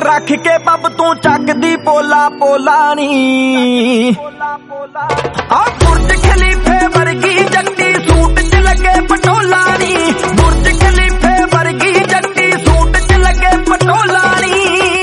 रख के बब तू चकदी पोला पोला नी आ बुर्ज खलीफे वर्गी जट्टी सूट च लगे पटोला नी बुर्ज खलीफे वर्गी जट्टी सूट च लगे पटोला नी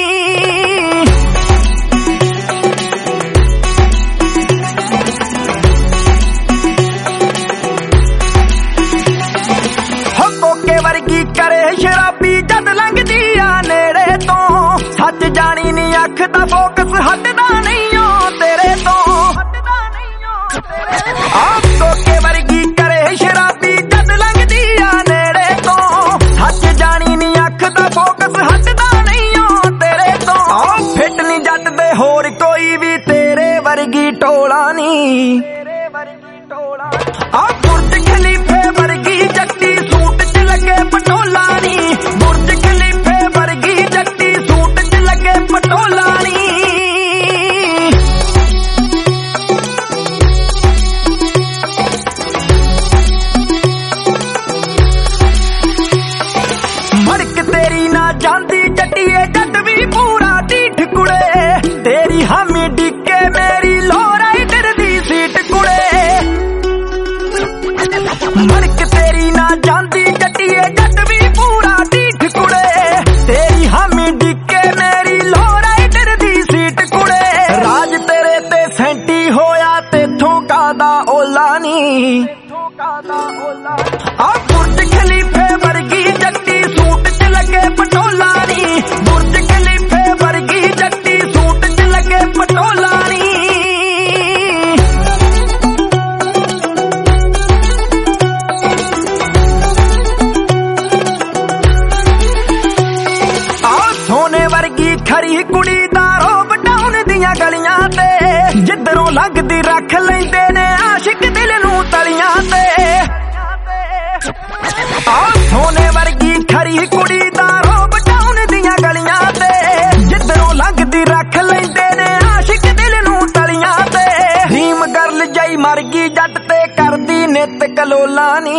हो कोके वर्गी करे शराबी जद लंघदी आ नेड़े तो सच जानी नी अख दा फोकस हटदा नहीं ओ तेरे तो आप कोके वर्गी करे शराबी जद लंघदी आ नेड़े तो सच जानी नी अख दा फोकस हटदा नहीं ओ तेरे तो फिट नी जट दे होर कोई भी तेरे वर्गी टोला नी आ बुर्ज खलीफे वर्गी जट्टी सूट च लगे पटोला नी बुर्ज खलीफे वर्गी जट्टी सूट च लगे पटोला नी मड़क तेरी ना जांदी जट्टीए जट भी पूरा ढीठ कुड़े तेरी हामी डिक्के मेरी लोरा इधर दी सीट कुड़े मड़क तेरी ना जांदी जट्टीए जट भी पूरा ढीठ कुड़े तेरी हामी डिक्के मेरी लोरा इधर दी सीट कुड़े राज तेरे ते सेंटी होया तेथों कादा ओला नी आ बुर्ज खलीफे वर्गी जट्टी सूट च लगे पटोला नी बुर्ज खलीफे वर्गी जट्टी सूट च लगे पटोला नी सोने वर्गी खरी कुड़ी दा रोब डाउन दियां गलियां ते जिधरों लगदी रख लैंदे ने आशिक दिल नूं तलियां ते सोने वर्गी खरी कुड़ी दा रोब डाउन दियां गलियां ते जिधरों लगदी रख लैंदे ने आशिक दिल नूं तलियां ते रीम गर्ल जई मरगी जट ते करदी नित कलोला नी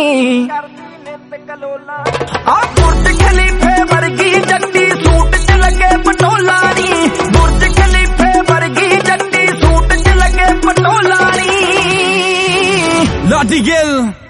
आ बुर्ज खलीफे वर्गी जट्टी सूट च लगे पटोला नी बुर्ज खलीफे वर्गी जट्टी सूट च लगे पटोला नी Ladigel